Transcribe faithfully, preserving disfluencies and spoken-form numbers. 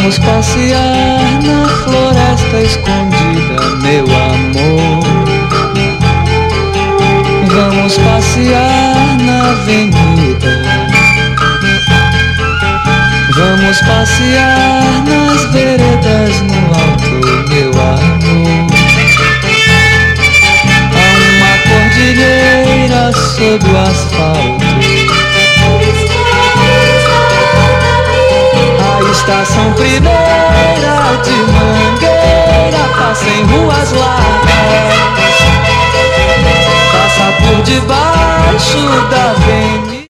Vamos passear na floresta escondida, meu amor. Vamos passear na avenida. Vamos passear nas veredas no alto, meu amor. Há uma cordilheira sob o asfalto. A estação primeira de Mangueira passa em ruas largas, passa por debaixo da avenida.